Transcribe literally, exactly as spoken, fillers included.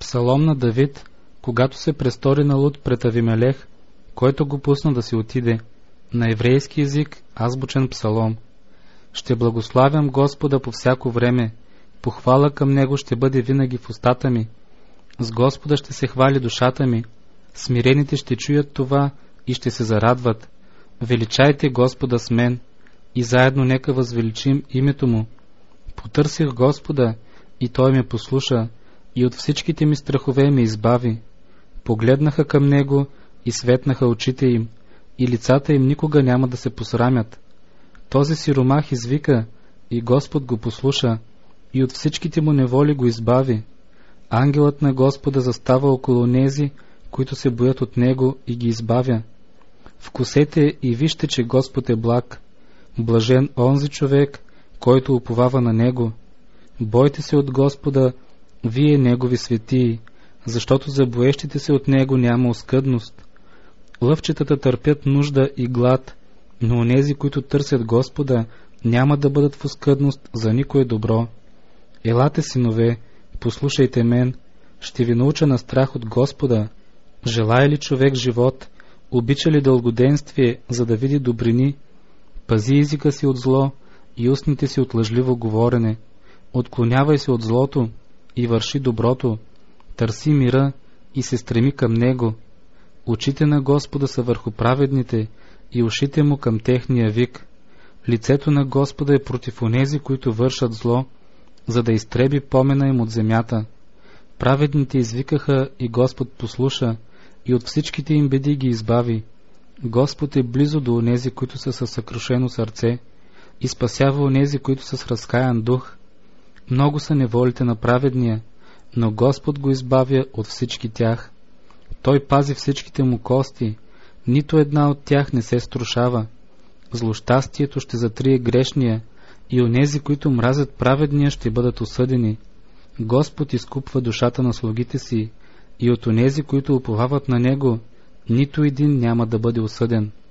Псалом на Давид, когато се престори на луд пред Авимелех, който го пусна да си отиде. На еврейски език азбучен псалом. Ще благославям Господа по всяко време, похвала към Него ще бъде винаги в устата ми. С Господа ще се хвали душата ми, смирените ще чуят това и ще се зарадват. Величайте Господа с мен и заедно нека възвеличим името Му. Потърсих Господа и Той ме послуша и от всичките ми страхове ме избави. Погледнаха към Него и светнаха очите им, и лицата им никога няма да се посрамят. Този сиромах извика и Господ го послуша и от всичките му неволи го избави. Ангелът на Господа застава около нези, които се боят от Него, и ги избавя. Вкусете и вижте, че Господ е благ. Блажен онзи човек, който уповава на Него. Бойте се от Господа, вие Негови светии, защото за боещите се от Него няма оскъдност. Лъвчетата търпят нужда и глад, но онези, които търсят Господа, няма да бъдат в оскъдност за никое добро. Елате, синове, послушайте мен, ще ви науча на страх от Господа. Желая ли човек живот, обича ли дългоденствие, за да види добрини? Пази езика си от зло и устните си от лъжливо говорене. Отклонявай се от злото и върши доброто. Търси мира и се стреми към него. Очите на Господа са върху праведните и ушите му към техния вик. Лицето на Господа е против онези, които вършат зло, за да изтреби помена им от земята. Праведните извикаха и Господ послуша, и от всичките им беди ги избави. Господ е близо до онези, които са със съкрушено сърце, и спасява онези, които са с разкаян дух. Много са неволите на праведния, но Господ го избавя от всички тях. Той пази всичките му кости, нито една от тях не се струшава. Злощастието ще затрие грешния, и онези, които мразят праведния, ще бъдат осъдени. Господ изкупва душата на слугите си, и от онези, които уповават на Него, нито един няма да бъде осъден.